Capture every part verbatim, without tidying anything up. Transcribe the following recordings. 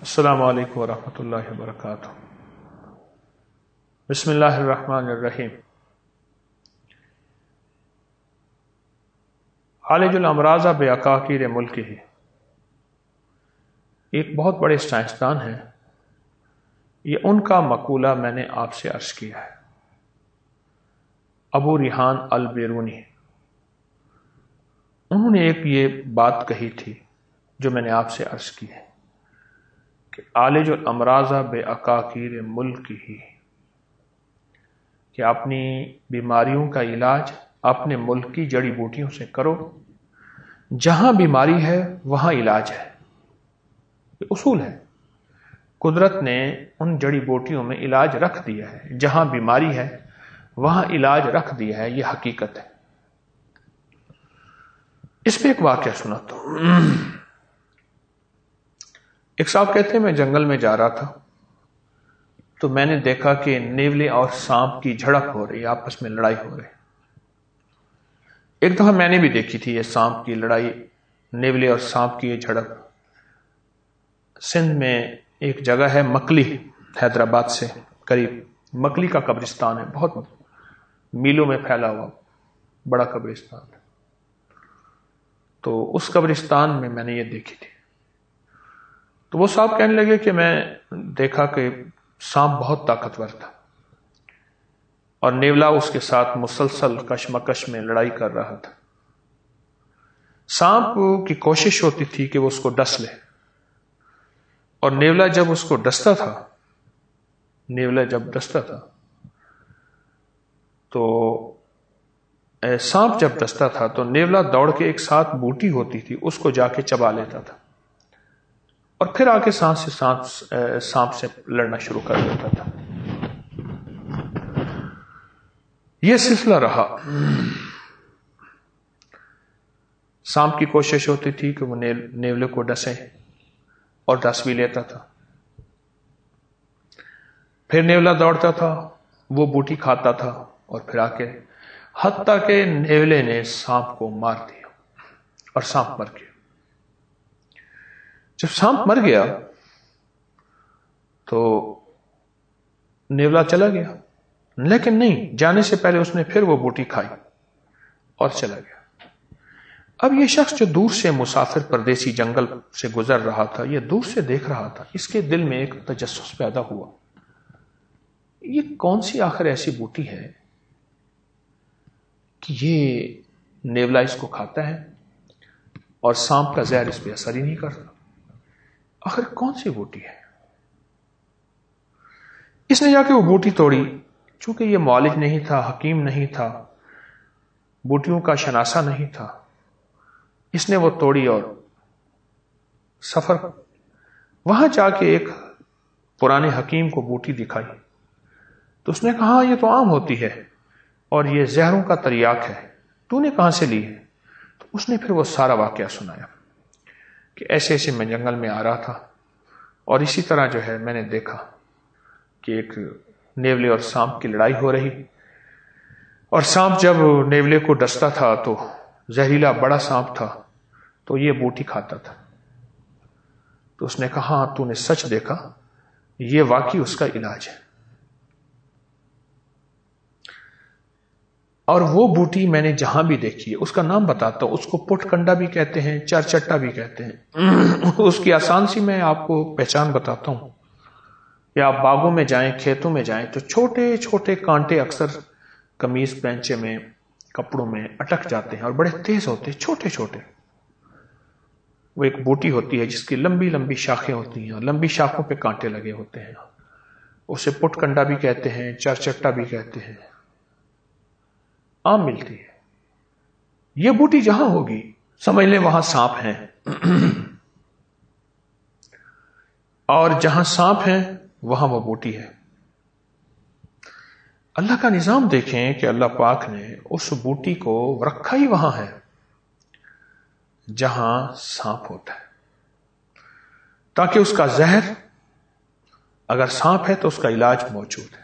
السلام علیکم ورحمۃ اللہ وبرکاتہ۔ بسم اللہ الرحمن الرحیم۔ عالج الامراض بعقاقیر ملکہ، ایک بہت بڑے سائنسدان ہیں، یہ ان کا مقولہ میں نے آپ سے عرض کیا ہے، ابو ریحان البیرونی۔ انہوں نے ایک یہ بات کہی تھی جو میں نے آپ سے عرض کی ہے کہ عالج الامراض بعقاقیر ملکہ، کہ اپنی بیماریوں کا علاج اپنے ملک کی جڑی بوٹیوں سے کرو، جہاں بیماری ہے وہاں علاج ہے۔ یہ اصول ہے، قدرت نے ان جڑی بوٹیوں میں علاج رکھ دیا ہے، جہاں بیماری ہے وہاں علاج رکھ دیا ہے، یہ حقیقت ہے۔ اس پہ ایک واقعہ سناتا ہوں۔ ایک صاحب کہتے ہیں میں جنگل میں جا رہا تھا تو میں نے دیکھا کہ نیولے اور سانپ کی جھڑپ ہو رہی، آپس میں لڑائی ہو رہی۔ ایک دفعہ میں نے بھی دیکھی تھی یہ سانپ کی لڑائی، نیولے اور سانپ کی یہ جھڑپ۔ سندھ میں ایک جگہ ہے مکلی، حیدرآباد سے قریب مکلی کا قبرستان ہے، بہت میلوں میں پھیلا ہوا بڑا قبرستان ہے۔ تو اس قبرستان میں میں نے یہ دیکھی تھی۔ تو وہ صاحب کہنے لگے کہ میں دیکھا کہ سانپ بہت طاقتور تھا اور نیولا اس کے ساتھ مسلسل کشمکش میں لڑائی کر رہا تھا۔ سانپ کی کوشش ہوتی تھی کہ وہ اس کو ڈس لے، اور نیولا جب اس کو ڈستا تھا نیولا جب ڈستا تھا تو سانپ جب ڈستا تھا تو نیولا دوڑ کے ایک ساتھ بوٹی ہوتی تھی اس کو جا کے چبا لیتا تھا، اور پھر آ کے سانپ سے سانپ سانپ سے لڑنا شروع کر دیتا تھا۔ یہ سلسلہ رہا۔ سانپ کی کوشش ہوتی تھی کہ وہ نیولے کو ڈسے، اور ڈس بھی لیتا تھا۔ پھر نیولا دوڑتا تھا، وہ بوٹی کھاتا تھا، اور پھر آ کے حتیٰ کہ نیولے نے سانپ کو مار دیا اور سانپ مر گیا۔ جب سانپ مر گیا تو نیولا چلا گیا، لیکن نہیں، جانے سے پہلے اس نے پھر وہ بوٹی کھائی اور چلا گیا۔ اب یہ شخص جو دور سے مسافر پردیسی جنگل سے گزر رہا تھا، یہ دور سے دیکھ رہا تھا، اس کے دل میں ایک تجسس پیدا ہوا، یہ کون سی آخر ایسی بوٹی ہے کہ یہ نیولا اس کو کھاتا ہے اور سانپ کا زہر اس پہ اثر ہی نہیں کرتا؟ آخر کون سی بوٹی ہے؟ اس نے جا کے وہ بوٹی توڑی، چونکہ یہ معالج نہیں تھا، حکیم نہیں تھا، بوٹیوں کا شناسہ نہیں تھا، اس نے وہ توڑی اور سفر وہاں جا کے ایک پرانے حکیم کو بوٹی دکھائی تو اس نے کہا یہ تو عام ہوتی ہے اور یہ زہروں کا تریاک ہے، تو نے کہاں سے لی ہے؟ تو اس نے پھر وہ سارا واقعہ سنایا کہ ایسے ایسے میں جنگل میں آ رہا تھا اور اسی طرح جو ہے میں نے دیکھا کہ ایک نیولے اور سانپ کی لڑائی ہو رہی، اور سانپ جب نیولے کو ڈستا تھا تو زہریلا بڑا سانپ تھا تو یہ بوٹی کھاتا تھا۔ تو اس نے کہا ہاں تو نے سچ دیکھا، یہ واقعی اس کا علاج ہے۔ اور وہ بوٹی میں نے جہاں بھی دیکھی ہے اس کا نام بتاتا ہوں، اس کو پٹ کنڈا بھی کہتے ہیں، چار چٹا بھی کہتے ہیں۔ اس کی آسان سی میں آپ کو پہچان بتاتا ہوں، یا آپ باغوں میں جائیں، کھیتوں میں جائیں تو چھوٹے چھوٹے کانٹے اکثر قمیض پینچے میں، کپڑوں میں اٹک جاتے ہیں اور بڑے تیز ہوتے ہیں، چھوٹے چھوٹے۔ وہ ایک بوٹی ہوتی ہے جس کی لمبی لمبی شاخیں ہوتی ہیں اور لمبی شاخوں پہ کانٹے لگے ہوتے ہیں، اسے پٹ کنڈا بھی کہتے ہیں، چار چٹا بھی کہتے ہیں، عام ملتی ہے۔ یہ بوٹی جہاں ہوگی سمجھ لیں وہاں سانپ ہیں، اور جہاں سانپ ہیں وہاں وہ بوٹی ہے۔ اللہ کا نظام دیکھیں کہ اللہ پاک نے اس بوٹی کو رکھا ہی وہاں ہے جہاں سانپ ہوتا ہے، تاکہ اس کا زہر، اگر سانپ ہے تو اس کا علاج موجود ہے۔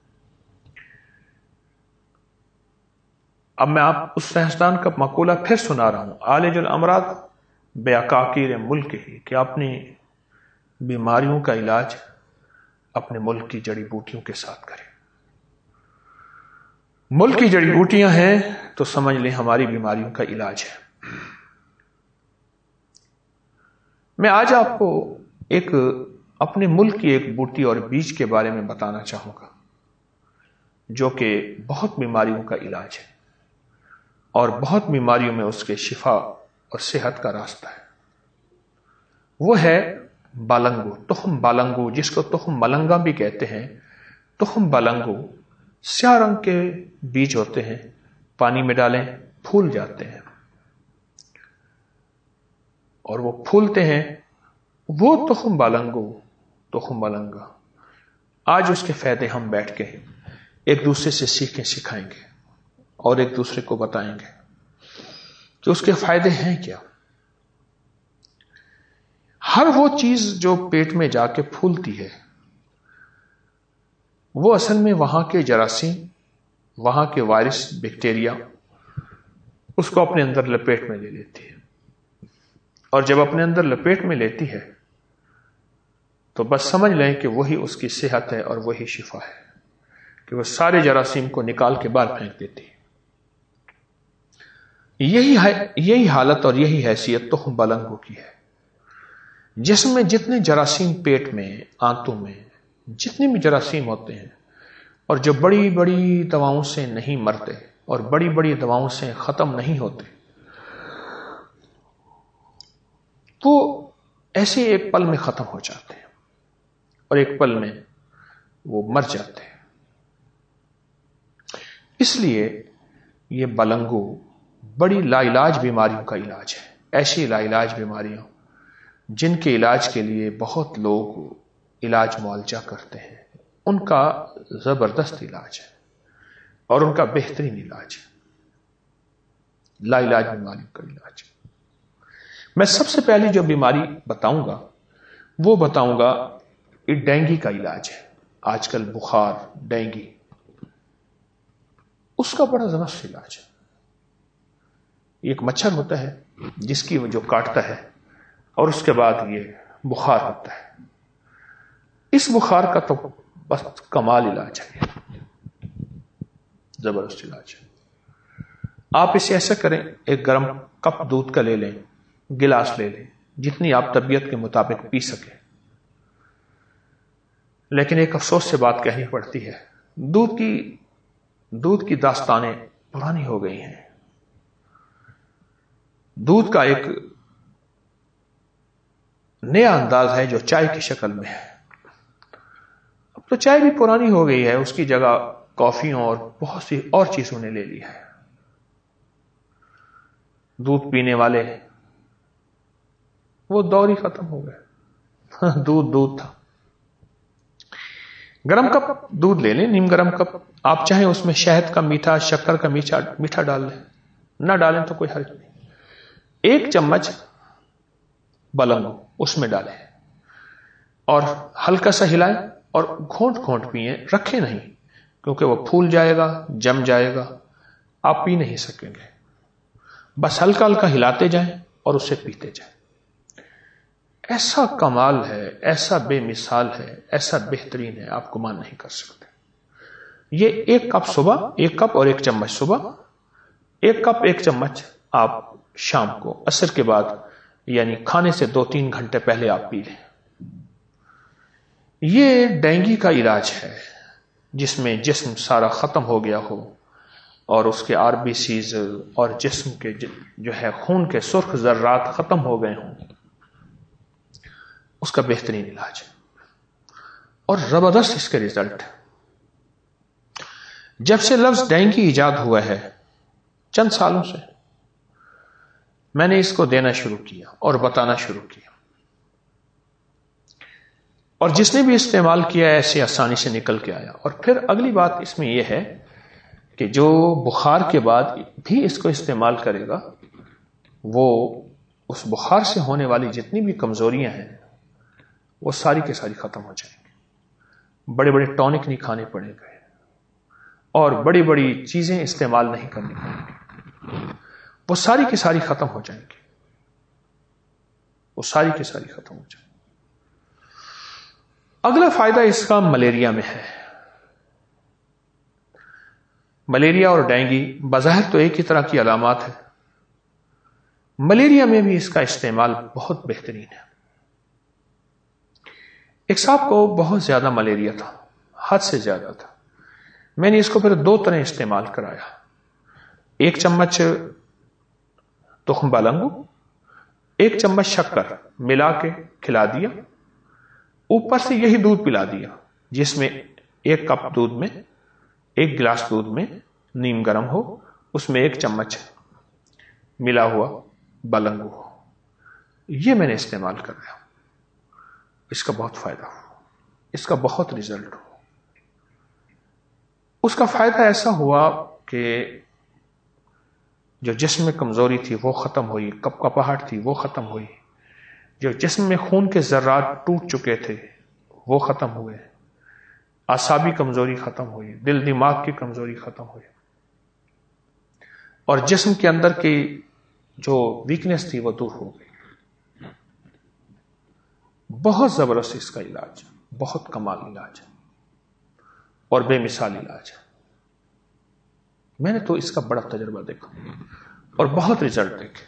اب میں آپ اس سائنسدان کا مقولہ پھر سنا رہا ہوں، عالج الامراض بعقاقیر ملکہ، کہ اپنی بیماریوں کا علاج اپنے ملک کی جڑی بوٹیوں کے ساتھ کریں. ملک کی جڑی بوٹیاں ہیں تو سمجھ لیں ہماری بیماریوں کا علاج ہے. میں آج آپ کو ایک اپنے ملک کی ایک بوٹی اور بیج کے بارے میں بتانا چاہوں گا جو کہ بہت بیماریوں کا علاج ہے اور بہت بیماریوں میں اس کے شفا اور صحت کا راستہ ہے. وہ ہے بالنگو، تخم بالنگو، جس کو تخم ملنگا بھی کہتے ہیں. تخم بالنگو سیاہ رنگ کے بیج ہوتے ہیں، پانی میں ڈالیں پھول جاتے ہیں اور وہ پھولتے ہیں. وہ تخم بالنگو، تخم ملنگا، آج اس کے فائدے ہم بیٹھ کے ایک دوسرے سے سیکھیں سکھائیں گے اور ایک دوسرے کو بتائیں گے کہ اس کے فائدے ہیں کیا. ہر وہ چیز جو پیٹ میں جا کے پھولتی ہے وہ اصل میں وہاں کے جراثیم، وہاں کے وائرس، بیکٹیریا اس کو اپنے اندر لپیٹ میں لے لیتی ہے. اور جب اپنے اندر لپیٹ میں لیتی ہے تو بس سمجھ لیں کہ وہی اس کی صحت ہے اور وہی شفا ہے کہ وہ سارے جراثیم کو نکال کے باہر پھینک دیتی ہے. یہی یہی حالت اور یہی حیثیت تخم بالنگو کی ہے. جسم میں جتنے جراثیم، پیٹ میں، آنتوں میں جتنے بھی جراثیم ہوتے ہیں اور جو بڑی بڑی دواؤں سے نہیں مرتے اور بڑی بڑی دواؤں سے ختم نہیں ہوتے، وہ ایسے ایک پل میں ختم ہو جاتے ہیں اور ایک پل میں وہ مر جاتے ہیں. اس لیے یہ بالنگو بڑی لا علاج بیماریوں کا علاج ہے. ایسی لا علاج بیماریاں جن کے علاج کے لیے بہت لوگ علاج معالجہ کرتے ہیں، ان کا زبردست علاج ہے اور ان کا بہترین علاج ہے. لا علاج بیماریوں کا علاج. میں سب سے پہلی جو بیماری بتاؤں گا وہ بتاؤں گا یہ ڈینگی کا علاج ہے. آج کل بخار، ڈینگی، اس کا بڑا زبردست علاج ہے. ایک مچھر ہوتا ہے جس کی جو کاٹتا ہے اور اس کے بعد یہ بخار ہوتا ہے. اس بخار کا تو بس کمال علاج ہے، زبردست علاج ہے. آپ اسے ایسا کریں، ایک گرم کپ دودھ کا لے لیں، گلاس لے لیں، جتنی آپ طبیعت کے مطابق پی سکیں. لیکن ایک افسوس سے بات کہنی پڑتی ہے، دودھ کی دودھ کی داستانیں پرانی ہو گئی ہیں. دودھ کا ایک نیا انداز ہے جو چائے کی شکل میں ہے. اب تو چائے بھی پرانی ہو گئی ہے، اس کی جگہ کافیوں اور بہت سی اور چیزوں نے لے لی ہے. دودھ پینے والے وہ دور ہی ختم ہو گئے. دودھ دودھ تھا. گرم کپ دودھ لے لیں، نیم گرم کپ. آپ چاہیں اس میں شہد کا میٹھا، شکر کا میٹھا میٹھا ڈال لیں، نہ ڈالیں تو کوئی حرج نہیں. ایک چمچ بالنگو اس میں ڈالیں اور ہلکا سا ہلائیں اور گھونٹ گھونٹ پئیں، رکھیں نہیں کیونکہ وہ پھول جائے گا، جم جائے گا، آپ پی نہیں سکیں گے. بس ہلکا ہلکا ہلاتے جائیں اور اسے پیتے جائیں. ایسا کمال ہے، ایسا بے مثال ہے، ایسا بہترین ہے، آپ گمان نہیں کر سکتے. یہ ایک کپ صبح، ایک کپ اور ایک چمچ صبح، ایک کپ ایک چمچ آپ شام کو عصر کے بعد یعنی کھانے سے دو تین گھنٹے پہلے آپ پی لیں. یہ ڈینگی کا علاج ہے جس میں جسم سارا ختم ہو گیا ہو اور اس کے آر بی سیز اور جسم کے جو ہے خون کے سرخ ذرات ختم ہو گئے ہوں، اس کا بہترین علاج ہے اور زبردست اس کے رزلٹ. جب سے لفظ ڈینگی ایجاد ہوا ہے چند سالوں سے میں نے اس کو دینا شروع کیا اور بتانا شروع کیا، اور جس نے بھی استعمال کیا ایسے آسانی سے نکل کے آیا. اور پھر اگلی بات اس میں یہ ہے کہ جو بخار کے بعد بھی اس کو استعمال کرے گا وہ اس بخار سے ہونے والی جتنی بھی کمزوریاں ہیں وہ ساری کے ساری ختم ہو جائیں گی. بڑے بڑے ٹونک نہیں کھانے پڑیں گے اور بڑی بڑی چیزیں استعمال نہیں کرنی پڑیں گی، وہ ساری کی ساری ختم ہو جائیں گی، وہ ساری کی ساری ختم ہو جائیں گی. اگلا فائدہ اس کا ملیریا میں ہے. ملیریا اور ڈینگی بظاہر تو ایک ہی طرح کی علامات ہیں. ملیریا میں بھی اس کا استعمال بہت بہترین ہے. ایک صاحب کو بہت زیادہ ملیریا تھا، حد سے زیادہ تھا. میں نے اس کو پھر دو طرح استعمال کرایا. ایک چمچ تخم بالنگو، ایک چمچ شکر ملا کے کھلا دیا، اوپر سے یہی دودھ پلا دیا جس میں ایک کپ دودھ میں ایک گلاس دودھ میں نیم گرم ہو، اس میں ایک چمچ ملا ہوا بالنگو ہو. یہ میں نے استعمال کرایا. اس کا بہت فائدہ ہوا، اس کا بہت رزلٹ ہوا. اس کا فائدہ ایسا ہوا کہ جو جسم میں کمزوری تھی وہ ختم ہوئی، کپ کپاہٹ تھی وہ ختم ہوئی، جو جسم میں خون کے ذرات ٹوٹ چکے تھے وہ ختم ہوئے، اعصابی کمزوری ختم ہوئی، دل دماغ کی کمزوری ختم ہوئی، اور جسم کے اندر کی جو ویکنس تھی وہ دور ہو گئی. بہت زبردست اس کا علاج، بہت کمال علاج ہے اور بے مثال علاج ہے. میں نے تو اس کا بڑا تجربہ دیکھا اور بہت رزلٹ دیکھے،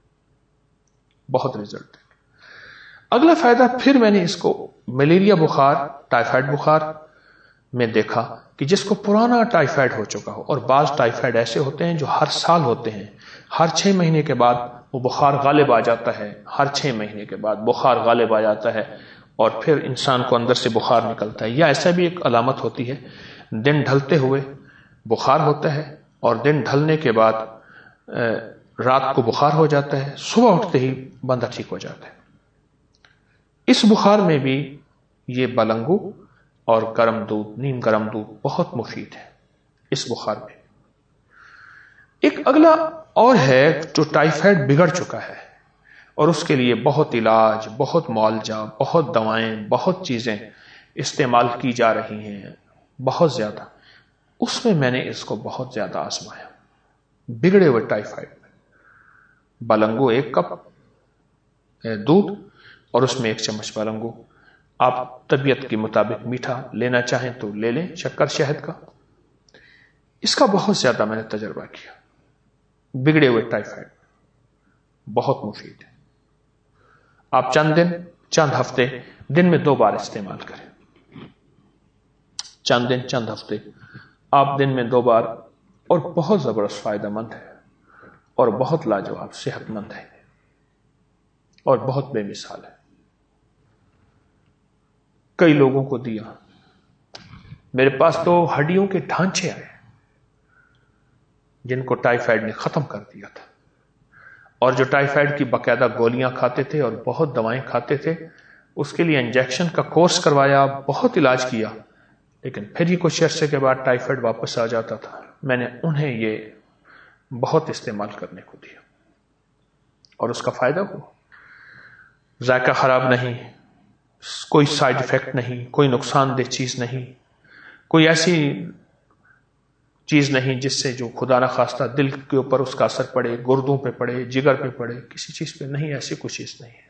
بہت رزلٹ دیکھے. اگلا فائدہ پھر میں نے اس کو ملیریا بخار، ٹائیفائڈ بخار میں دیکھا کہ جس کو پرانا ٹائیفائڈ ہو چکا ہو، اور بعض ٹائیفائڈ ایسے ہوتے ہیں جو ہر سال ہوتے ہیں، ہر چھ مہینے کے بعد وہ بخار غالب آ جاتا ہے، ہر چھ مہینے کے بعد بخار غالب آ جاتا ہے اور پھر انسان کو اندر سے بخار نکلتا ہے. یا ایسا بھی ایک علامت ہوتی ہے، دن ڈھلتے ہوئے بخار ہوتا ہے اور دن ڈھلنے کے بعد رات کو بخار ہو جاتا ہے، صبح اٹھتے ہی بندہ ٹھیک ہو جاتا ہے. اس بخار میں بھی یہ بالنگو اور گرم دودھ، نیم گرم دودھ بہت مفید ہے اس بخار میں. ایک اگلا اور ہے جو ٹائیفائڈ بگڑ چکا ہے اور اس کے لیے بہت علاج، بہت معالجہ، بہت دوائیں، بہت چیزیں استعمال کی جا رہی ہیں، بہت زیادہ. اس میں میں نے اس کو بہت زیادہ آزمایا. بگڑے ہوئے ٹائیفائڈ میں بالنگو ایک کپ دودھ اور اس میں ایک چمچ بالنگو. آپ طبیعت کے مطابق میٹھا لینا چاہیں تو لے لیں، شکر شہد کا. اس کا بہت زیادہ میں نے تجربہ کیا. بگڑے ہوئے ٹائیفائڈ بہت مفید ہے. آپ چند دن، چند ہفتے دن میں دو بار استعمال کریں. چند دن، چند ہفتے آپ دن میں دو بار، اور بہت زبردست فائدہ مند ہے اور بہت لاجواب صحت مند ہے اور بہت بے مثال ہے. کئی لوگوں کو دیا. میرے پاس تو ہڈیوں کے ڈھانچے آئے جن کو ٹائیفائڈ نے ختم کر دیا تھا، اور جو ٹائیفائڈ کی باقاعدہ گولیاں کھاتے تھے اور بہت دوائیں کھاتے تھے، اس کے لیے انجیکشن کا کورس کروایا، بہت علاج کیا، لیکن پھر ہی کچھ عرصے کے بعد ٹائیفائڈ واپس آ جاتا تھا. میں نے انہیں یہ بہت استعمال کرنے کو دیا اور اس کا فائدہ ہوا. ذائقہ خراب نہیں، کوئی سائیڈ افیکٹ نہیں، کوئی نقصان دہ چیز نہیں، کوئی ایسی چیز نہیں جس سے جو خدا نخواستہ دل کے اوپر اس کا اثر پڑے، گردوں پہ پڑے، جگر پہ پڑے، کسی چیز پہ نہیں. ایسی کوئی چیز نہیں ہے.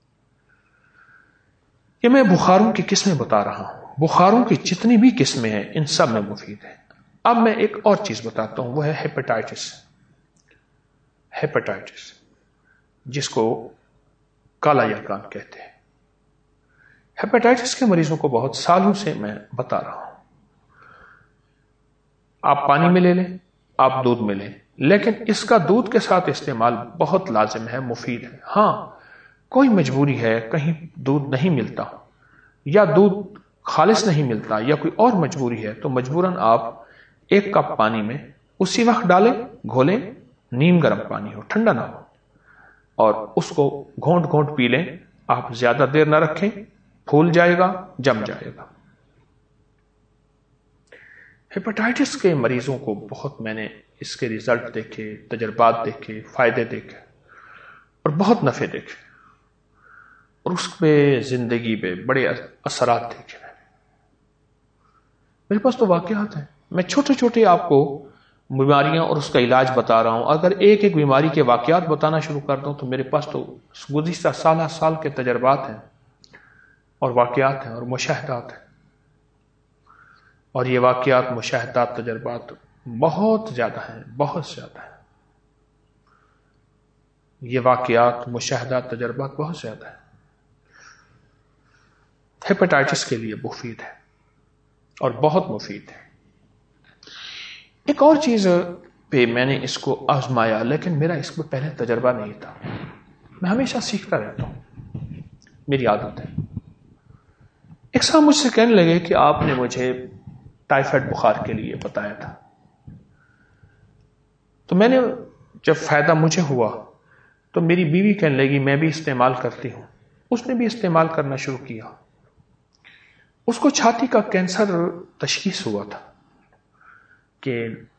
یہ میں بخاروں کی قسمیں بتا رہا ہوں. بخاروں کی جتنی بھی قسمیں ہیں ان سب میں مفید ہے. اب میں ایک اور چیز بتاتا ہوں، وہ ہے ہیپاٹائٹس. ہیپاٹائٹس جس کو کالا یرقان کہتے ہیں. ہیپاٹائٹس کے مریضوں کو بہت سالوں سے میں بتا رہا ہوں، آپ پانی میں لے لیں، آپ دودھ میں لیں، لیکن اس کا دودھ کے ساتھ استعمال بہت لازم ہے، مفید ہے. ہاں کوئی مجبوری ہے، کہیں دودھ نہیں ملتا یا دودھ خالص نہیں ملتا یا کوئی اور مجبوری ہے، تو مجبوراً آپ ایک کپ پانی میں اسی وقت ڈالیں، گھولیں، نیم گرم پانی ہو، ٹھنڈا نہ ہو، اور اس کو گھونٹ گھونٹ پی لیں. آپ زیادہ دیر نہ رکھیں، پھول جائے گا، جم جائے گا. ہیپاٹائٹس کے مریضوں کو بہت میں نے اس کے ریزلٹ دیکھے، تجربات دیکھے، فائدے دیکھے اور بہت نفع دیکھے، اور اس پہ زندگی پہ بڑے اثرات دیکھے. میرے پاس تو واقعات ہیں. میں چھوٹے چھوٹے آپ کو بیماریاں اور اس کا علاج بتا رہا ہوں. اگر ایک ایک بیماری کے واقعات بتانا شروع کر دوں تو میرے پاس تو گزشتہ سالہ سال کے تجربات ہیں. اور واقعات ہیں اور مشاہدات ہیں، اور یہ واقعات، مشاہدات، تجربات بہت زیادہ ہیں، بہت زیادہ ہیں۔ یہ واقعات، مشاہدات، تجربات بہت زیادہ ہیں۔ ہیپاٹائٹس کے لیے مفید ہے اور بہت مفید ہے۔ ایک اور چیز پہ میں نے اس کو آزمایا، لیکن میرا اس میں پہلے تجربہ نہیں تھا۔ میں ہمیشہ سیکھتا رہتا ہوں، میری عادت ہے۔ ایک صاحب مجھ سے کہنے لگے کہ آپ نے مجھے ٹائیفائڈ بخار کے لیے بتایا تھا، تو میں نے جب فائدہ مجھے ہوا تو میری بیوی کہنے لگی میں بھی استعمال کرتی ہوں۔ اس نے بھی استعمال کرنا شروع کیا۔ اس کو چھاتی کا کینسر تشخیص ہوا تھا کہ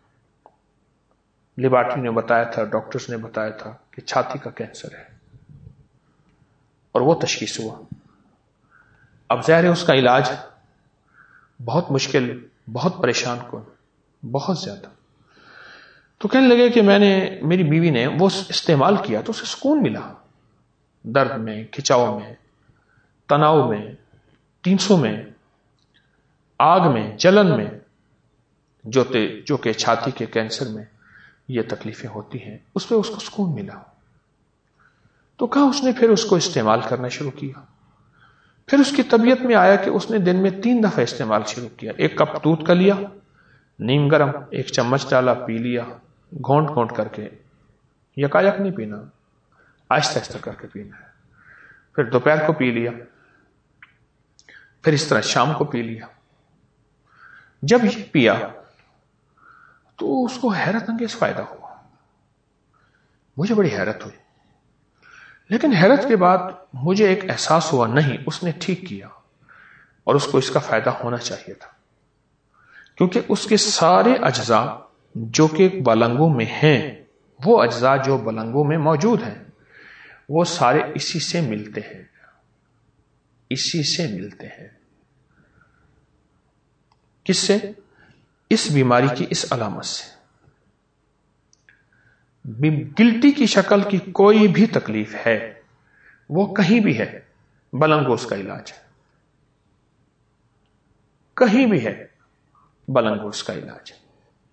لیبارٹری نے بتایا تھا، ڈاکٹرز نے بتایا تھا کہ چھاتی کا کینسر ہے، اور وہ تشخیص ہوا۔ اب ظاہر ہے اس کا علاج بہت مشکل، بہت پریشان کن، بہت زیادہ۔ تو کہنے لگے کہ میں نے، میری بیوی نے وہ استعمال کیا تو اسے سکون ملا، درد میں، کھچاؤ میں، تناؤ میں، ٹینسوں میں، آگ میں، جلن میں، جو تے جو کہ چھاتی کے کینسر میں یہ تکلیفیں ہوتی ہیں، اس پہ اس کو سکون ملا۔ تو کہا اس نے پھر اس کو استعمال کرنا شروع کیا۔ پھر اس کی طبیعت میں آیا کہ اس نے دن میں تین دفعہ استعمال شروع کیا۔ ایک کپ دودھ کا لیا، نیم گرم، ایک چمچ ڈالا، پی لیا، گھونٹ گھونٹ کر کے، یکایک نہیں پینا، آہستہ آہستہ کر کے پینا ہے۔ پھر دوپہر کو پی لیا، پھر اس طرح شام کو پی لیا۔ جب یہ پیا تو اس کو حیرت انگیز فائدہ ہوا، مجھے بڑی حیرت ہوئی۔ لیکن حیرت کے بعد مجھے ایک احساس ہوا، نہیں، اس نے ٹھیک کیا اور اس کو اس کا فائدہ ہونا چاہیے تھا، کیونکہ اس کے سارے اجزاء جو کہ بلنگوں میں ہیں، وہ اجزاء جو بلنگوں میں موجود ہیں، وہ سارے اسی سے ملتے ہیں، اسی سے ملتے ہیں۔ کس سے؟ اس بیماری کی اس علامت سے۔ گلٹی کی شکل کی کوئی بھی تکلیف ہے، وہ کہیں بھی ہے، بلنگوز کا علاج ہے، کہیں بھی ہے، بلنگوز کا علاج ہے۔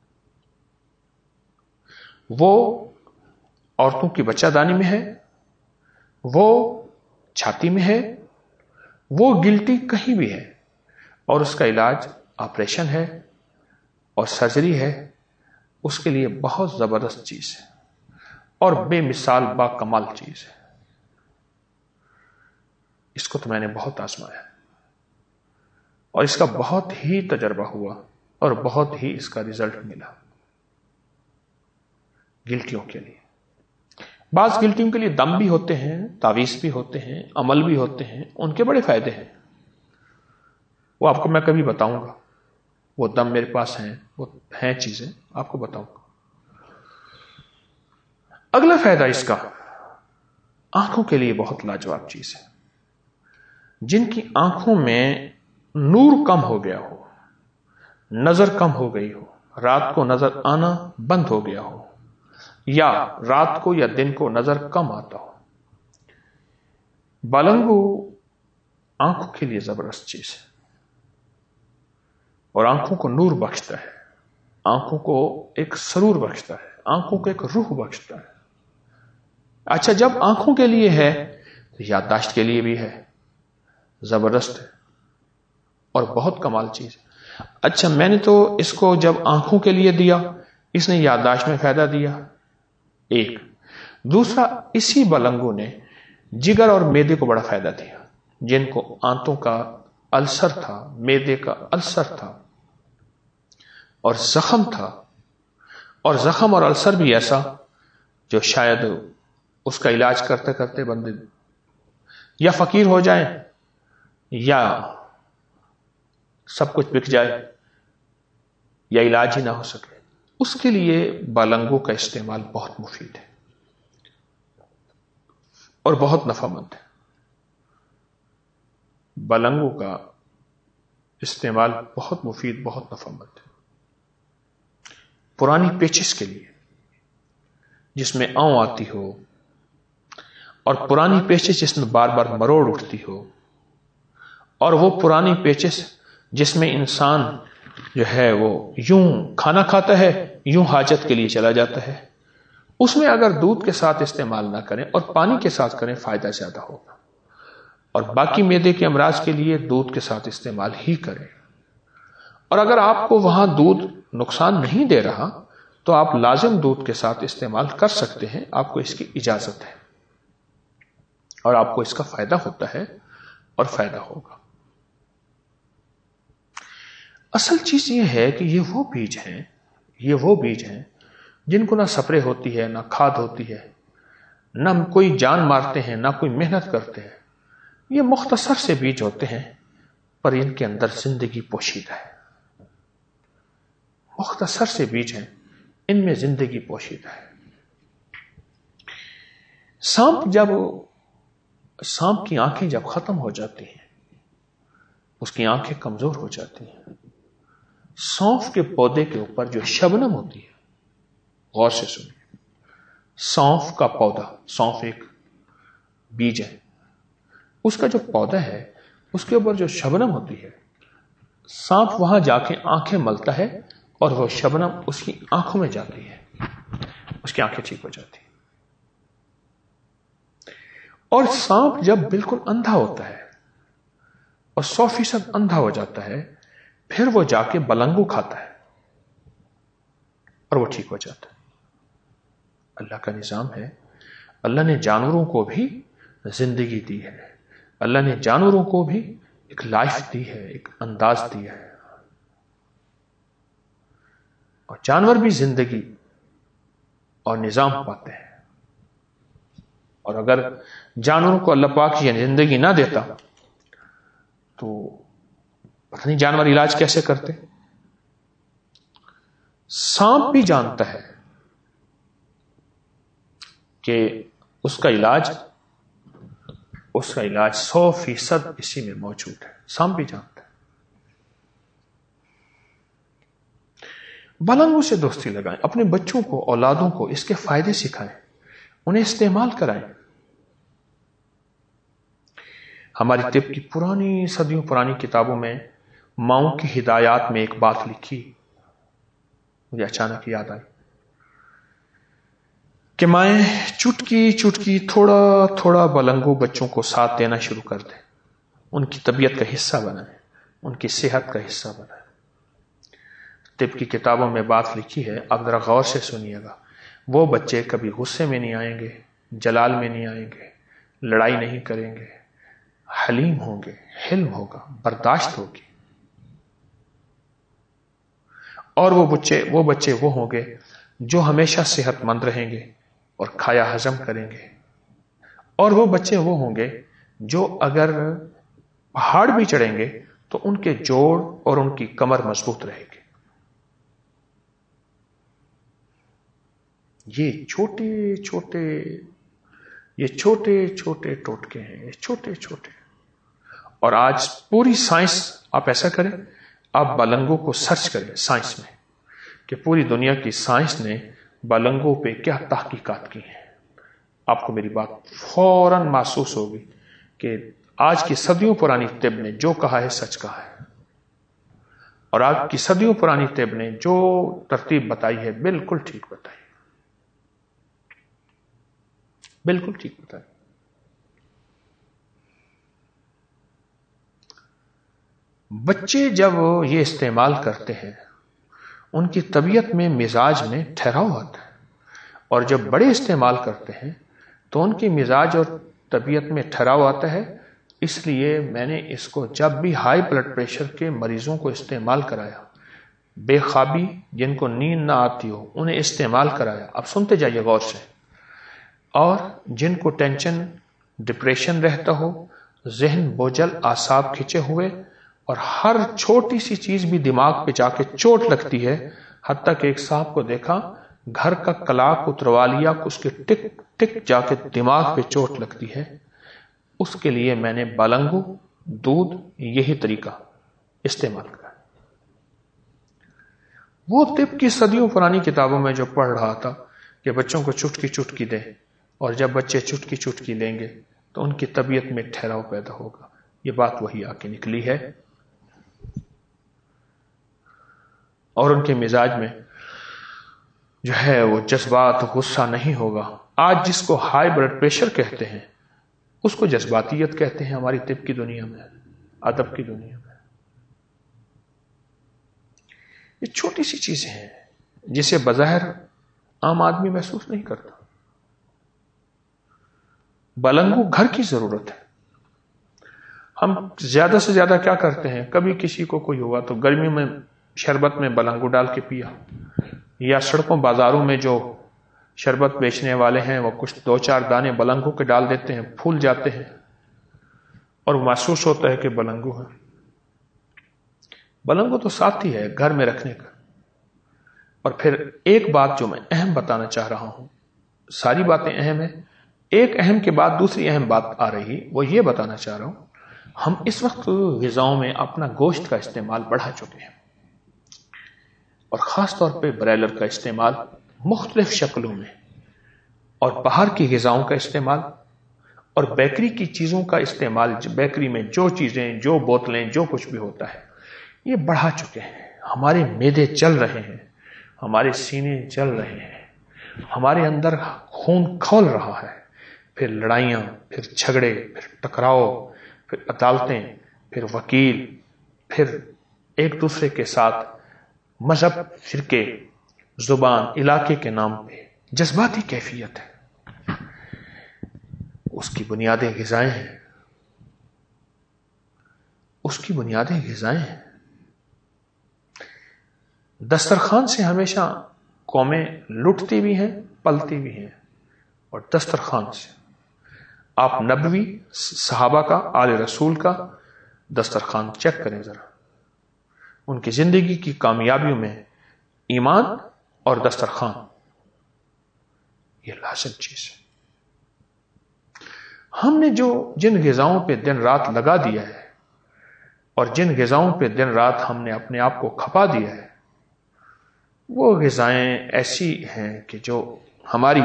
وہ عورتوں کی بچہ دانی میں ہے، وہ چھاتی میں ہے، وہ گلٹی کہیں بھی ہے، اور اس کا علاج آپریشن ہے اور سرجری ہے۔ اس کے لیے بہت زبردست چیز ہے اور بے مثال با کمال چیز ہے۔ اس کو تو میں نے بہت آزمایا اور اس کا بہت ہی تجربہ ہوا اور بہت ہی اس کا ریزلٹ ملا گلٹیوں کے لیے۔ بعض گلٹیوں کے لیے دم بھی ہوتے ہیں، تعویذ بھی ہوتے ہیں، عمل بھی ہوتے ہیں، ان کے بڑے فائدے ہیں، وہ آپ کو میں کبھی بتاؤں گا۔ وہ دم میرے پاس ہیں، وہ ہیں چیزیں، آپ کو بتاؤں گا۔ اگلا فائدہ اس کا آنکھوں کے لیے بہت لاجواب چیز ہے۔ جن کی آنکھوں میں نور کم ہو گیا ہو، نظر کم ہو گئی ہو، رات کو نظر آنا بند ہو گیا ہو، یا رات کو یا دن کو نظر کم آتا ہو، بلنگو آنکھوں کے لیے زبردست چیز ہے اور آنکھوں کو نور بخشتا ہے، آنکھوں کو ایک سرور بخشتا ہے، آنکھوں کو ایک روح بخشتا ہے۔ اچھا، جب آنکھوں کے لیے ہے تو یادداشت کے لیے بھی ہے، زبردست ہے اور بہت کمال چیز ہے۔ اچھا، میں نے تو اس کو جب آنکھوں کے لیے دیا، اس نے یادداشت میں فائدہ دیا، ایک۔ دوسرا، اسی بلنگو نے جگر اور میدے کو بڑا فائدہ دیا۔ جن کو آنتوں کا السر تھا، میدے کا السر تھا اور زخم تھا، اور زخم اور السر بھی ایسا جو شاید اس کا علاج کرتے کرتے بندے یا فقیر ہو جائیں یا سب کچھ بک جائے یا علاج ہی نہ ہو سکے، اس کے لیے بلنگوں کا استعمال بہت مفید ہے اور بہت نفع مند ہے۔ بلنگوں کا استعمال بہت مفید، بہت نفع مند ہے۔ پرانی پیچس کے لیے، جس میں آؤں آتی ہو اور پرانی پیچس جس میں بار بار مروڑ اٹھتی ہو، اور وہ پرانی پیچس جس میں انسان جو ہے وہ یوں کھانا کھاتا ہے، یوں حاجت کے لیے چلا جاتا ہے، اس میں اگر دودھ کے ساتھ استعمال نہ کریں اور پانی کے ساتھ کریں فائدہ زیادہ ہوگا، اور باقی معدے کے امراض کے لیے دودھ کے ساتھ استعمال ہی کریں۔ اور اگر آپ کو وہاں دودھ نقصان نہیں دے رہا تو آپ لازم دودھ کے ساتھ استعمال کر سکتے ہیں، آپ کو اس کی اجازت ہے اور آپ کو اس کا فائدہ ہوتا ہے اور فائدہ ہوگا۔ اصل چیز یہ ہے کہ یہ وہ بیج ہیں یہ وہ بیج ہیں جن کو نہ سپرے ہوتی ہے، نہ کھاد ہوتی ہے، نہ کوئی جان مارتے ہیں، نہ کوئی محنت کرتے ہیں۔ یہ مختصر سے بیج ہوتے ہیں پر ان کے اندر زندگی پوشیدہ ہے۔ مختصر سے بیج ہیں، ان میں زندگی پوشیدہ ہے۔ سانپ جب سانپ کی آنکھیں جب ختم ہو جاتی ہیں، اس کی آنکھیں کمزور ہو جاتی ہیں، سونف کے پودے کے اوپر جو شبنم ہوتی ہے، غور سے سنیے، سونف کا پودا، سونف ایک بیج ہے، اس کا جو پودا ہے اس کے اوپر جو شبنم ہوتی ہے، سانپ وہاں جا کے آنکھیں ملتا ہے اور وہ شبنم اس کی آنکھوں میں جاتی ہے، اس کی آنکھیں ٹھیک ہو جاتی ہیں۔ اور سانپ جب بالکل اندھا ہوتا ہے اور سو فیصد اندھا ہو جاتا ہے، پھر وہ جا کے بلنگو کھاتا ہے اور وہ ٹھیک ہو جاتا ہے۔ اللہ کا نظام ہے، اللہ نے جانوروں کو بھی زندگی دی ہے، اللہ نے جانوروں کو بھی ایک لائف دی ہے، ایک انداز دیا ہے، اور جانور بھی زندگی اور نظام پاتے ہیں۔ اور اگر جانوروں کو اللہ پاک یہ زندگی نہ دیتا تو پتہ نہیں جانور علاج کیسے کرتے۔ سانپ بھی جانتا ہے کہ اس کا علاج اس کا علاج سو فیصد اسی میں موجود ہے، سانپ بھی جانتا ہے۔ بلنگوں سے دوستی لگائیں، اپنے بچوں کو، اولادوں کو اس کے فائدے سکھائیں، انہیں استعمال کرائیں۔ ہماری طب کی پرانی صدیوں پرانی کتابوں میں ماؤں کی ہدایات میں ایک بات لکھی، مجھے اچانک یاد آئی کہ مائیں چٹکی چٹکی تھوڑا تھوڑا بلنگو بچوں کو ساتھ دینا شروع کر دیں، ان کی طبیعت کا حصہ بنائیں، ان کی صحت کا حصہ بنائیں۔ طب کی کتابوں میں بات لکھی ہے، اب ذرا غور سے سنیے گا، وہ بچے کبھی غصے میں نہیں آئیں گے، جلال میں نہیں آئیں گے، لڑائی نہیں کریں گے، حلیم ہوں گے، حلم ہوگا، برداشت ہوگی، اور وہ بچے وہ بچے وہ ہوں گے جو ہمیشہ صحت مند رہیں گے اور کھایا ہضم کریں گے، اور وہ بچے وہ ہوں گے جو اگر پہاڑ بھی چڑھیں گے تو ان کے جوڑ اور ان کی کمر مضبوط رہے گی۔ یہ چھوٹے چھوٹے یہ چھوٹے چھوٹے ٹوٹکے ہیں، یہ چھوٹے چھوٹے، اور آج پوری سائنس، آپ ایسا کریں، آپ بلنگوں کو سرچ کریں سائنس میں کہ پوری دنیا کی سائنس نے بلنگوں پہ کیا تحقیقات کی ہیں، آپ کو میری بات فوراً محسوس ہوگی کہ آج کی صدیوں پرانی طب نے جو کہا ہے سچ کہا ہے، اور آج کی صدیوں پرانی طب نے جو ترتیب بتائی ہے بالکل ٹھیک بتائی، بالکل ٹھیک بتائی۔ بچے جب یہ استعمال کرتے ہیں ان کی طبیعت میں، مزاج میں ٹھہراؤ آتا ہے، اور جب بڑے استعمال کرتے ہیں تو ان کی مزاج اور طبیعت میں ٹھہراؤ آتا ہے۔ اس لیے میں نے اس کو جب بھی ہائی بلڈ پریشر کے مریضوں کو استعمال کرایا، بے خوابی، جن کو نیند نہ آتی ہو انہیں استعمال کرایا، اب سنتے جائیے غور سے، اور جن کو ٹینشن، ڈپریشن رہتا ہو، ذہن بوجھل، اعصاب کھچے ہوئے، اور ہر چھوٹی سی چیز بھی دماغ پہ جا کے چوٹ لگتی ہے، حتیٰ کہ ایک صاحب کو دیکھا گھر کا کلاک اتروا لیا، اس کے ٹک ٹک جا کے دماغ پہ چوٹ لگتی ہے، اس کے لیے میں نے بلنگو، دودھ، یہی طریقہ استعمال کرا۔ وہ طب کی صدیوں پرانی کتابوں میں جو پڑھ رہا تھا کہ بچوں کو چٹکی چٹکی دیں، اور جب بچے چٹکی چٹکی لیں گے تو ان کی طبیعت میں ٹھہراؤ پیدا ہوگا، یہ بات وہی آ کے نکلی ہے، اور ان کے مزاج میں جو ہے وہ جذبات، غصہ نہیں ہوگا۔ آج جس کو ہائی بلڈ پریشر کہتے ہیں اس کو جذباتیت کہتے ہیں ہماری طب کی دنیا میں، ادب کی دنیا میں۔ یہ چھوٹی سی چیزیں ہیں جسے بظاہر عام آدمی محسوس نہیں کرتا۔ بلنگو گھر کی ضرورت ہے۔ ہم زیادہ سے زیادہ کیا کرتے ہیں، کبھی کسی کو کوئی ہوا تو گرمی میں شربت میں بلنگو ڈال کے پیا، یا سڑکوں بازاروں میں جو شربت بیچنے والے ہیں وہ کچھ دو چار دانے بلنگو کے ڈال دیتے ہیں، پھول جاتے ہیں اور محسوس ہوتا ہے کہ بلنگو ہے۔ بلنگو تو ساتھ ہی ہے گھر میں رکھنے کا۔ اور پھر ایک بات جو میں اہم بتانا چاہ رہا ہوں، ساری باتیں اہم ہیں، ایک اہم کے بعد دوسری اہم بات آ رہی، وہ یہ بتانا چاہ رہا ہوں، ہم اس وقت غذاؤں میں اپنا گوشت کا استعمال بڑھا چکے ہیں، اور خاص طور پہ برائلر کا استعمال مختلف شکلوں میں، اور باہر کی غذاؤں کا استعمال، اور بیکری کی چیزوں کا استعمال، بیکری میں جو چیزیں، جو بوتلیں، جو کچھ بھی ہوتا ہے یہ بڑھا چکے ہیں۔ ہمارے معدے چل رہے ہیں، ہمارے سینے چل رہے ہیں، ہمارے اندر خون کھول رہا ہے، پھر لڑائیاں، پھر جھگڑے، پھر ٹکراؤ، پھر عدالتیں، پھر وکیل، پھر ایک دوسرے کے ساتھ مذہب، فرقے، زبان، علاقے کے نام پہ جذباتی کیفیت ہے۔ اس کی بنیادیں غذائیں ہیں، اس کی بنیادیں غذائیں ہیں۔ دسترخوان سے ہمیشہ قومیں لٹتی بھی ہیں، پلتی بھی ہیں، اور دسترخوان سے آپ نبوی صحابہ کا، آل رسول کا دسترخوان چیک کریں ذرا، ان کی زندگی کی کامیابیوں میں ایمان اور دسترخوان یہ لازم چیز ہے۔ ہم نے جو جن غذاؤں پہ دن رات لگا دیا ہے، اور جن غذاؤں پہ دن رات ہم نے اپنے آپ کو کھپا دیا ہے، وہ غذائیں ایسی ہیں کہ جو ہماری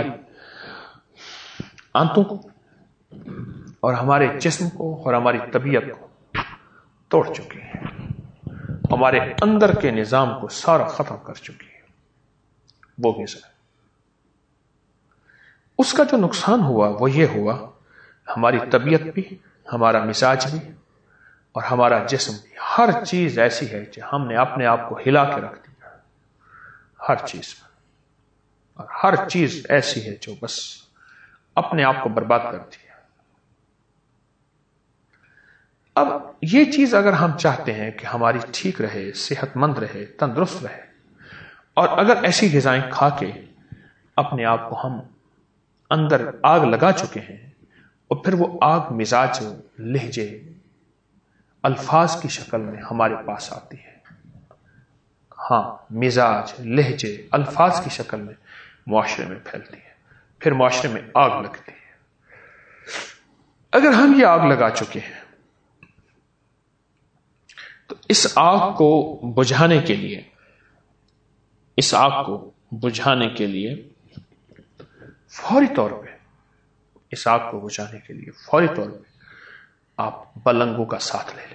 آنتوں کو اور ہمارے جسم کو اور ہماری طبیعت کو توڑ چکی ہیں، ہمارے اندر کے نظام کو سارا ختم کر چکی ہے وہ غذا۔ اس کا جو نقصان ہوا وہ یہ ہوا، ہماری طبیعت بھی، ہمارا مزاج بھی، اور ہمارا جسم بھی، ہر چیز ایسی ہے کہ ہم نے اپنے آپ کو ہلا کے رکھ دیا، ہر چیز میں، اور ہر چیز ایسی ہے جو بس اپنے آپ کو برباد کرتی ہے۔ اب یہ چیز اگر ہم چاہتے ہیں کہ ہماری ٹھیک رہے، صحت مند رہے، تندرست رہے، اور اگر ایسی غذائیں کھا کے اپنے آپ کو ہم اندر آگ لگا چکے ہیں، اور پھر وہ آگ مزاج، لہجے، الفاظ کی شکل میں ہمارے پاس آتی ہے، ہاں مزاج، لہجے، الفاظ کی شکل میں معاشرے میں پھیلتی ہے، پھر معاشرے میں آگ لگتی ہے۔ اگر ہم یہ آگ لگا چکے ہیں تو اس آگ کو بجھانے کے لیے اس آگ کو بجھانے کے لیے فوری طور پہ اس آگ کو بجھانے کے لیے فوری طور پہ آپ بلنگو کا ساتھ لے لیں۔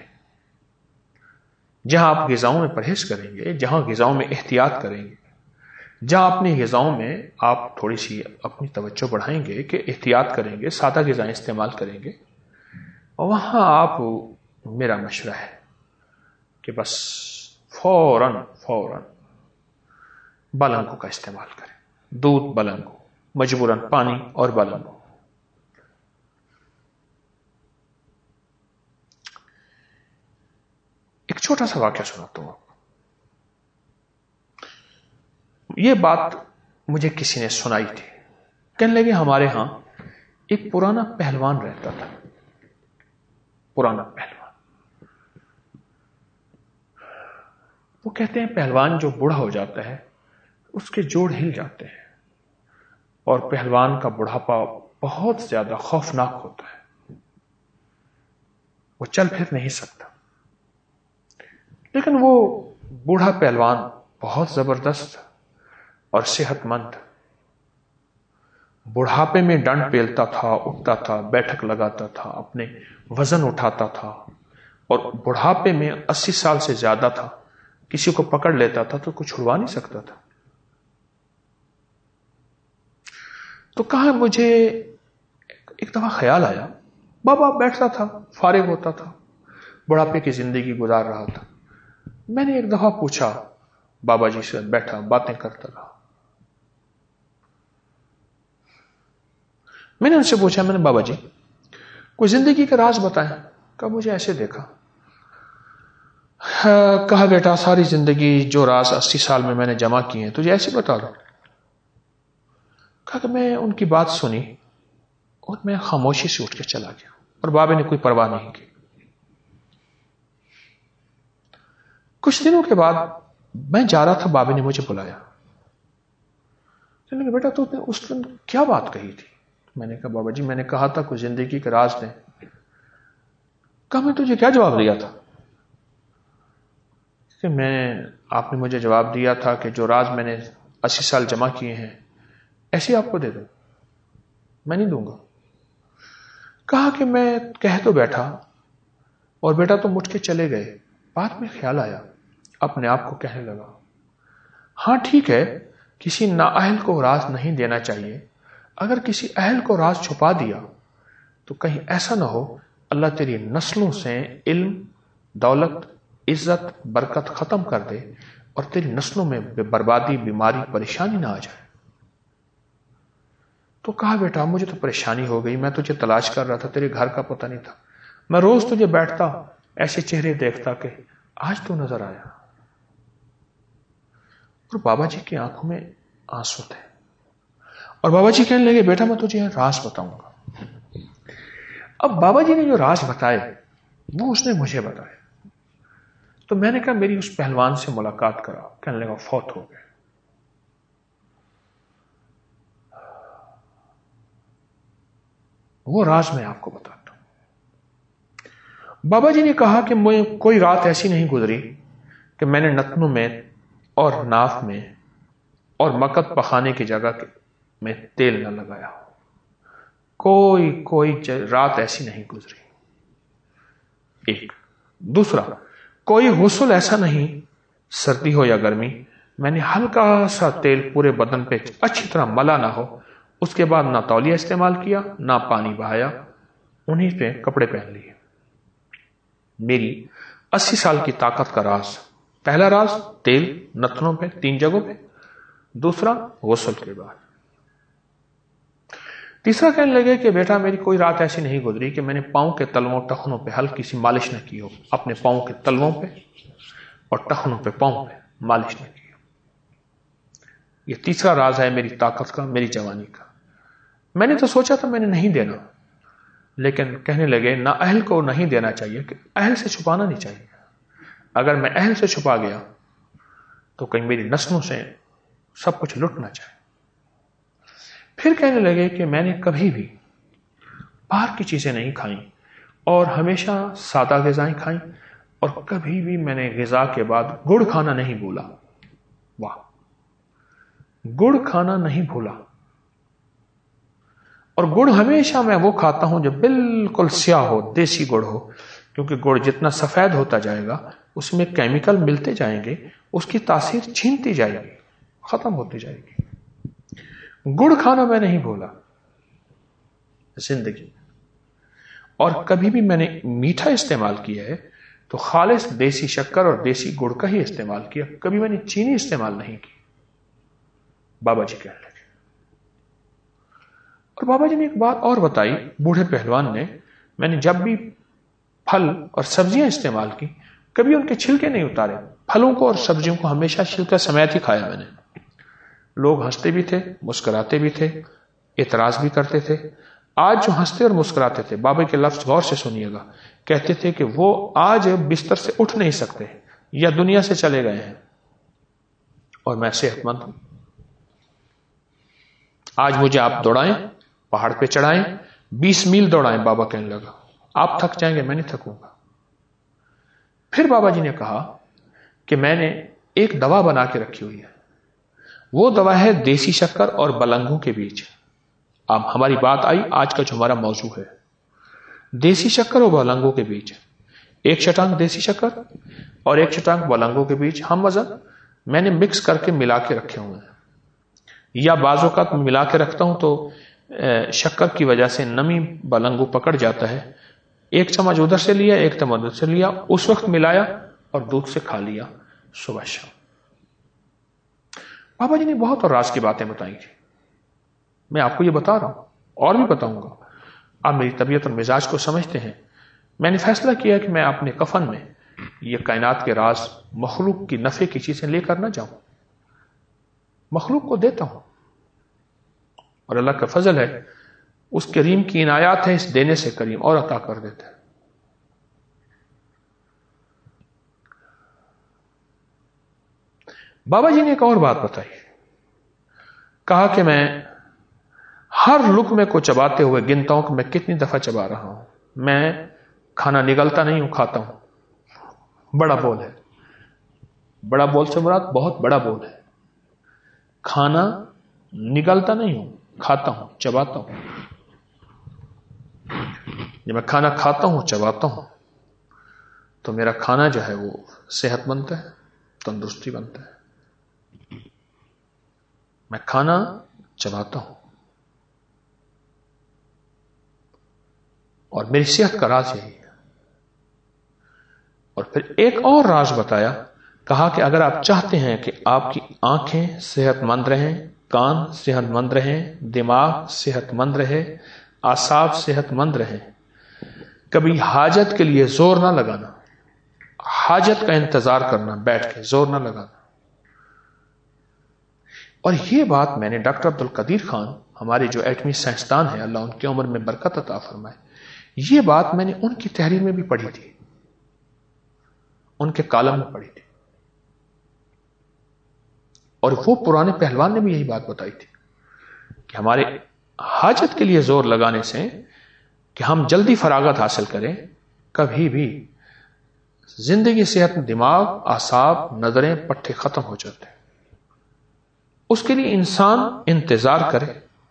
جہاں آپ غذاؤں میں پرہیز کریں گے، جہاں غذاؤں میں احتیاط کریں گے، جہاں اپنی غذاؤں میں آپ تھوڑی سی اپنی توجہ بڑھائیں گے کہ احتیاط کریں گے، سادہ غذائیں استعمال کریں گے، وہاں آپ، میرا مشورہ ہے کہ بس فوراً فوراً بلنگو کا استعمال کریں، دودھ، بلنگو، مجبوراً پانی اور بلنگو۔ ایک چھوٹا سا واقعہ سناتا ہوں آپ کو۔ یہ بات مجھے کسی نے سنائی تھی، کہنے لگے ہمارے ہاں ایک پرانا پہلوان رہتا تھا، پرانا پہلوان۔ وہ کہتے ہیں پہلوان جو بوڑھا ہو جاتا ہے اس کے جوڑ ہل جاتے ہیں، اور پہلوان کا بڑھاپا بہت زیادہ خوفناک ہوتا ہے، وہ چل پھر نہیں سکتا، لیکن وہ بوڑھا پہلوان بہت زبردست اور صحت مند، بڑھاپے میں ڈنڈ پیلتا تھا، اٹھتا تھا، بیٹھک لگاتا تھا، اپنے وزن اٹھاتا تھا، اور بڑھاپے میں اسی سال سے زیادہ تھا، کسی کو پکڑ لیتا تھا تو کوئی چھڑوا نہیں سکتا تھا. تو کہا مجھے ایک دفعہ خیال آیا، بابا بیٹھتا تھا، فارغ ہوتا تھا، بڑھاپے کی زندگی گزار رہا تھا. میں نے ایک دفعہ پوچھا بابا جی سے، بیٹھا باتیں کرتا رہا. میں نے ان سے پوچھا، میں نے بابا جی کوئی زندگی کا راز بتائیں. کہا مجھے ایسے دیکھا. کہا بیٹا ساری زندگی جو راز اسی سال میں میں نے جمع کیے ہیں تجھے ایسے بتا دو. کہا کہ میں ان کی بات سنی اور میں خاموشی سے اٹھ کے چلا گیا اور بابا نے کوئی پرواہ نہیں کی. کچھ دنوں کے بعد میں جا رہا تھا، بابا نے مجھے بلایا. بیٹا تو نے اس دن کیا بات کہی تھی؟ میں نے کہا بابا جی میں نے کہا تھا کوئی زندگی کے راز دیں. کہا میں تجھے کیا جواب دیا تھا؟ کہ میں آپ نے مجھے جواب دیا تھا کہ جو راز میں نے اسی سال جمع کیے ہیں ایسے آپ کو دے دوں. میں نہیں دوں گا. کہا کہ میں کہہ تو بیٹھا اور بیٹا تم اٹھ کے چلے گئے. بعد میں خیال آیا، اپنے آپ کو کہنے لگا ہاں ٹھیک ہے، کسی نااہل کو راز نہیں دینا چاہیے. اگر کسی اہل کو راز چھپا دیا تو کہیں ایسا نہ ہو اللہ تیری نسلوں سے علم، دولت، عزت، برکت ختم کر دے اور تیری نسلوں میں بے بربادی، بیماری، پریشانی نہ آ جائے. تو کہا بیٹا مجھے تو پریشانی ہو گئی، میں تجھے تلاش کر رہا تھا، تیرے گھر کا پتہ نہیں تھا. میں روز تجھے بیٹھتا ایسے چہرے دیکھتا کہ آج تو نظر آیا. اور بابا جی کی آنکھوں میں آنسو تھے اور بابا جی کہنے لگے بیٹا میں تجھے راز بتاؤں گا. اب بابا جی نے جو راز بتائے وہ اس نے مجھے بتائے. تو میں نے کہا میری اس پہلوان سے ملاقات کرا. کہنے لگا فوت ہو گئے. وہ راز میں آپ کو بتاتا ہوں. بابا جی نے کہا کہ مجھے کوئی رات ایسی نہیں گزری کہ میں نے نتنوں میں اور ناف میں اور مکت پخانے کی جگہ میں تیل نہ لگایا ہو. کوئی کوئی رات ایسی نہیں گزری. ایک دوسرا، کوئی غسل ایسا نہیں، سردی ہو یا گرمی، میں نے ہلکا سا تیل پورے بدن پہ اچھی طرح ملا نہ ہو. اس کے بعد نہ تولیہ استعمال کیا، نہ پانی بہایا، انہیں پہ کپڑے پہن لیے. میری اسی سال کی طاقت کا راز، پہلا راز تیل نتنوں پہ تین جگہوں پہ، دوسرا غسل کے بعد. تیسرا کہنے لگے کہ بیٹا میری کوئی رات ایسی نہیں گزری کہ میں نے پاؤں کے تلووں ٹخنوں پہ ہلکی سی مالش نہ کی ہو. اپنے پاؤں کے تلووں پہ اور ٹخنوں پہ پاؤں پہ مالش نہ کی ہو. یہ تیسرا راز ہے میری طاقت کا، میری جوانی کا. میں نے تو سوچا تھا میں نے نہیں دینا، لیکن کہنے لگے نہ اہل کو نہیں دینا چاہیے، کہ اہل سے چھپانا نہیں چاہیے. اگر میں اہل سے چھپا گیا تو کہیں میری نسلوں سے سب کچھ لٹ نہ جائے. پھر کہنے لگے کہ میں نے کبھی بھی باہر کی چیزیں نہیں کھائیں اور ہمیشہ سادہ غذائیں کھائیں اور کبھی بھی میں نے غذا کے بعد گڑ کھانا نہیں بھولا. واہ، گڑ کھانا نہیں بھولا. اور گڑ ہمیشہ میں وہ کھاتا ہوں جو بالکل سیاہ ہو، دیسی گڑ ہو، کیونکہ گڑ جتنا سفید ہوتا جائے گا اس میں کیمیکل ملتے جائیں گے، اس کی تاثیر چھینتی جائے گی، ختم ہوتی جائے گی. گڑ کھانا میں نہیں بھولا زندگی. اور کبھی بھی میں نے میٹھا استعمال کیا ہے تو خالص دیسی شکر اور دیسی گڑ کا ہی استعمال کیا، کبھی میں نے چینی استعمال نہیں کی. بابا جی کہنے لگے. اور بابا جی نے ایک بات اور بتائی، بوڑھے پہلوان نے، میں نے جب بھی پھل اور سبزیاں استعمال کی کبھی ان کے چھلکے نہیں اتارے. پھلوں کو اور سبزیوں کو ہمیشہ چھلکا سمیت ہی کھایا میں نے. لوگ ہنستے بھی تھے، مسکراتے بھی تھے، اعتراض بھی کرتے تھے. آج جو ہنستے اور مسکراتے تھے، بابا کے لفظ غور سے سنیے گا، کہتے تھے کہ وہ آج بستر سے اٹھ نہیں سکتے یا دنیا سے چلے گئے ہیں اور میں صحت مند ہوں. آج مجھے آپ دوڑائیں، پہاڑ پہ چڑھائیں، بیس میل دوڑائیں. بابا کہنے لگا آپ تھک جائیں گے، میں نہیں تھکوں گا. پھر بابا جی نے کہا کہ میں نے ایک دوا بنا کے رکھی ہوئی ہے. وہ دوا ہے دیسی شکر اور بلنگوں کے بیج. اب ہماری بات آئی آج کا جو ہمارا موضوع ہے، دیسی شکر اور بلنگوں کے بیج. ایک چٹانک دیسی شکر اور ایک چٹانک بلنگو کے بیچ ہم وزن میں نے مکس کر کے ملا کے رکھے ہوئے ہیں، یا بعض اوقات ملا کے رکھتا ہوں تو شکر کی وجہ سے نمی بلنگو پکڑ جاتا ہے، ایک چمچ ادھر سے لیا ایک چمچ ادھر سے لیا، اس وقت ملایا اور دودھ سے کھا لیا صبح شام۔ بابا جی نے بہت اور راز کی باتیں بتائی تھی، میں آپ کو یہ بتا رہا ہوں اور بھی بتاؤں گا، آپ میری طبیعت اور مزاج کو سمجھتے ہیں۔ میں نے فیصلہ کیا کہ میں اپنے کفن میں یہ کائنات کے راز، مخلوق کی نفع کی چیزیں لے کر نہ جاؤں، مخلوق کو دیتا ہوں، اور اللہ کا فضل ہے، اس کریم کی عنایات ہے، اس دینے سے کریم اور عطا کر دیتا ہے۔ بابا جی نے ایک اور بات بتائی، کہا کہ میں ہر لقمے کو چباتے ہوئے گنتا ہوں کہ میں کتنی دفعہ چبا رہا ہوں، میں کھانا نگلتا نہیں ہوں، کھاتا ہوں۔ بڑا بول ہے، بڑا بول سے مراد بہت بڑا بول ہے، کھانا نگلتا نہیں ہوں، کھاتا ہوں، چباتا ہوں۔ جب میں کھانا کھاتا ہوں، چباتا ہوں، تو میرا کھانا جو ہے وہ صحت بنتا ہے، تندرستی بنتا ہے۔ میں کھانا چباتا ہوں، اور میری صحت کا راز یہی ہے۔ اور پھر ایک اور راز بتایا، کہا کہ اگر آپ چاہتے ہیں کہ آپ کی آنکھیں صحت مند رہیں، کان صحت مند رہیں، دماغ صحت مند رہے، اعصاب صحت مند رہیں، کبھی حاجت کے لیے زور نہ لگانا، حاجت کا انتظار کرنا، بیٹھ کے زور نہ لگانا۔ اور یہ بات میں نے ڈاکٹر عبد القدیر خان، ہمارے جو ایٹمی سائنسدان ہیں، اللہ ان کی عمر میں برکت عطا فرمائے، یہ بات میں نے ان کی تحریر میں بھی پڑھی تھی، ان کے کالم میں پڑھی تھی، اور وہ پرانے پہلوان نے بھی یہی بات بتائی تھی کہ ہمارے حاجت کے لیے زور لگانے سے کہ ہم جلدی فراغت حاصل کریں، کبھی بھی زندگی صحت، دماغ، اعصاب، نظریں، پٹھے ختم ہو جاتے ہیں۔ اس کے لیے انسان انتظار کرے۔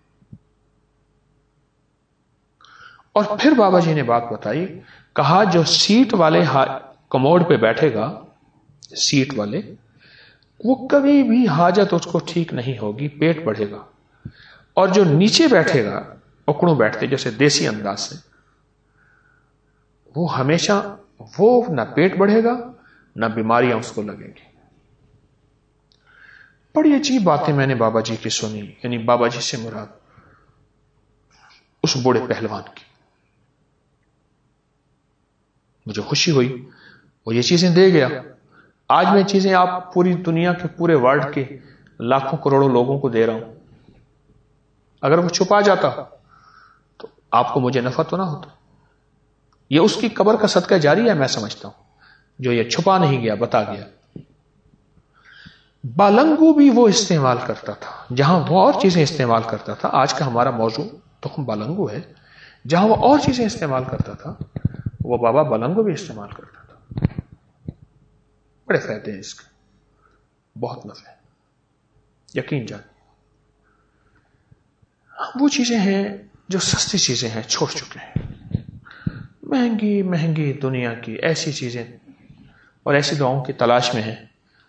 اور پھر بابا جی نے بات بتائی، کہا جو سیٹ والے کموڈ پہ بیٹھے گا، سیٹ والے، وہ کبھی بھی حاجت اس کو ٹھیک نہیں ہوگی، پیٹ بڑھے گا، اور جو نیچے بیٹھے گا، اکڑوں بیٹھتے جیسے دیسی انداز سے، وہ ہمیشہ وہ نہ پیٹ بڑھے گا نہ بیماریاں اس کو لگیں گی۔ بڑی عجیب باتیں میں نے بابا جی کی سنی، یعنی بابا جی سے مراد اس بوڑھے پہلوان کی۔ مجھے خوشی ہوئی، وہ یہ چیزیں دے گیا۔ آج میں چیزیں آپ پوری دنیا کے، پورے ورلڈ کے لاکھوں کروڑوں لوگوں کو دے رہا ہوں۔ اگر وہ چھپا جاتا تو آپ کو مجھے نفع تو نہ ہوتا۔ یہ اس کی قبر کا صدقہ جاری ہے، میں سمجھتا ہوں، جو یہ چھپا نہیں گیا، بتا گیا۔ بالنگو بھی وہ استعمال کرتا تھا جہاں وہ اور چیزیں استعمال کرتا تھا۔ آج کا ہمارا موضوع تخم بالنگو ہے، جہاں وہ اور چیزیں استعمال کرتا تھا، وہ بابا بالنگو بھی استعمال کرتا تھا۔ بڑے فائدے ہیں اس کے، بہت نفع ہے، یقین جان۔ وہ چیزیں ہیں جو سستی چیزیں ہیں، چھوڑ چکے ہیں۔ مہنگی مہنگی دنیا کی ایسی چیزیں اور ایسی دعاؤں کی تلاش میں ہیں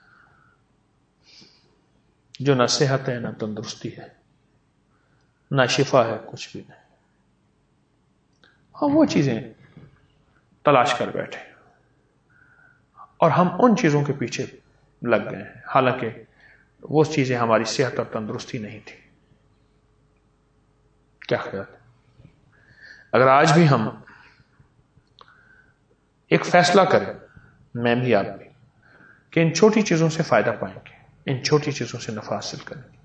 جو نہ صحت ہے، نہ تندرستی ہے، نہ شفا ہے، کچھ بھی نہیں۔ ہم وہ چیزیں تلاش کر بیٹھے اور ہم ان چیزوں کے پیچھے لگ گئے ہیں، حالانکہ وہ چیزیں ہماری صحت اور تندرستی نہیں تھی۔ کیا خیال ہے؟ اگر آج بھی ہم ایک فیصلہ کریں، میں بھی آپ بھی، کہ ان چھوٹی چیزوں سے فائدہ پائیں گے، ان چھوٹی چیزوں سے نفع حاصل کریں گے۔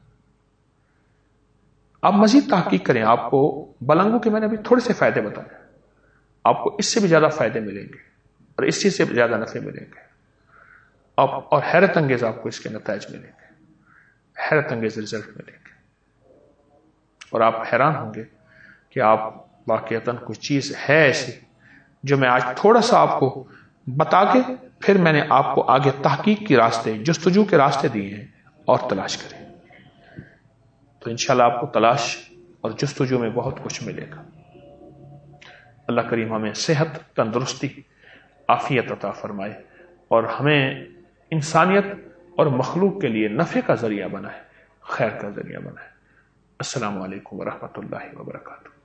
آپ مزید تحقیق کریں، آپ کو بالنگو کے میں نے ابھی تھوڑے سے فائدے بتائے، آپ کو اس سے بھی زیادہ فائدے ملیں گے اور اس چیز سے بھی زیادہ نفع ملیں گے، آپ اور حیرت انگیز آپ کو اس کے نتائج ملیں گے، حیرت انگیز رزلٹ ملیں گے، اور آپ حیران ہوں گے کہ آپ واقعتاً کوئی چیز ہے ایسی جو میں آج تھوڑا سا آپ کو بتا کے پھر میں نے آپ کو آگے تحقیق کے راستے، جستجو کے راستے دیے ہیں، اور تلاش کریں تو انشاءاللہ آپ کو تلاش اور جستجو میں بہت کچھ ملے گا۔ اللہ کریم ہمیں صحت، تندرستی عافیت عطا فرمائے اور ہمیں انسانیت اور مخلوق کے لیے نفع کا ذریعہ بنائے، خیر کا ذریعہ بنائے۔ السلام علیکم ورحمۃ اللہ وبرکاتہ۔